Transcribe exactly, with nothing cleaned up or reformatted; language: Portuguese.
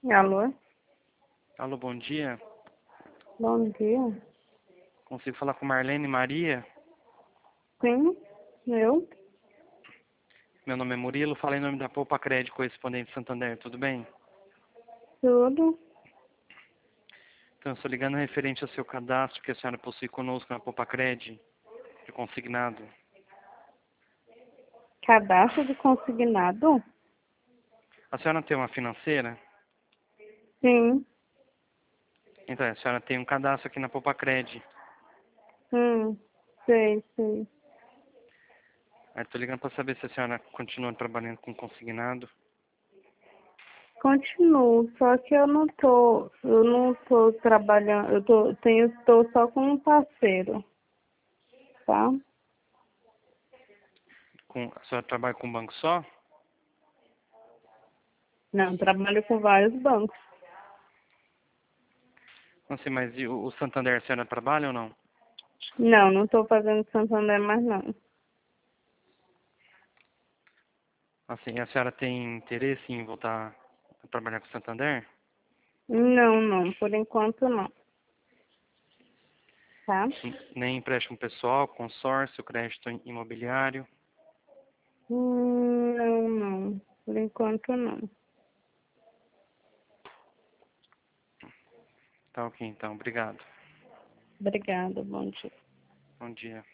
Alô? Alô, bom dia. Bom dia. Consigo falar com Marlene Maria? Sim, eu? Meu nome é Murilo, falo em nome da Poupa Crédito Correspondente Santander, tudo bem? Tudo? Então, eu estou ligando referente ao seu cadastro que a senhora possui conosco na Poupa Crédito, de consignado. Cadastro de consignado? A senhora tem uma financeira? Sim. Então, a senhora tem um cadastro aqui na Poupa Crédito. Hum, sei, sei. Estou ligando para saber se a senhora continua trabalhando com consignado. Continuo, só que eu não tô, eu não tô trabalhando, eu tô, tenho, estou só com um parceiro, tá? Com, a senhora trabalha com um banco só? Não, trabalho com vários bancos. Não sei, mas e o o Santander a senhora trabalha ou não? Não, não estou fazendo Santander mais não. Assim, a senhora tem interesse em voltar a trabalhar com o Santander? Não, não, por enquanto não, tá? Nem empréstimo pessoal, consórcio, crédito imobiliário. Hum, não, não, por enquanto não. Tá ok, então. Obrigado. Obrigada, bom dia. Bom dia.